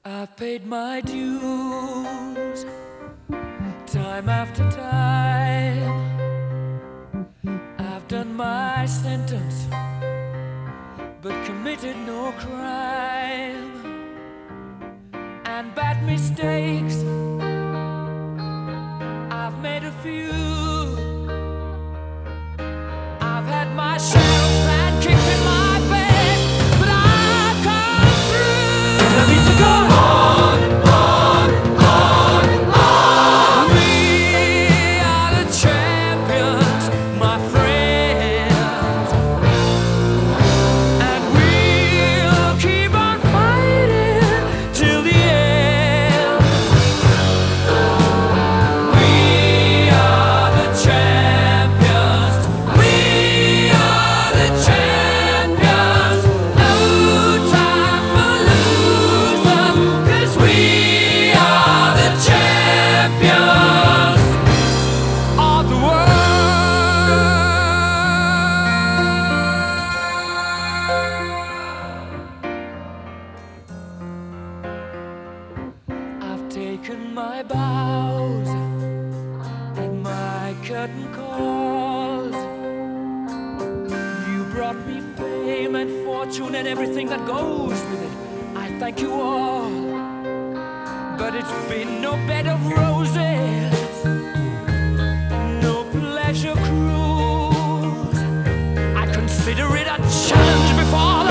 I've paid my dues time after time. I've done my sentence but committed no crime. And bad mistakes, I've made a few. I've had my share of sand kicked in my face, but I've come through. And I need to go on, on, on, on. We are the champions, my friends, and we'll keep on fighting till the end. We are the champions. We are the champions. No time for losers, 'cause we are the champions of the world. I've taken my bows and my curtain calls. You brought me fame and fortune and everything that goes with it. I thank you all, but it's been no bed of roses, no pleasure cruise. I consider it a challenge before the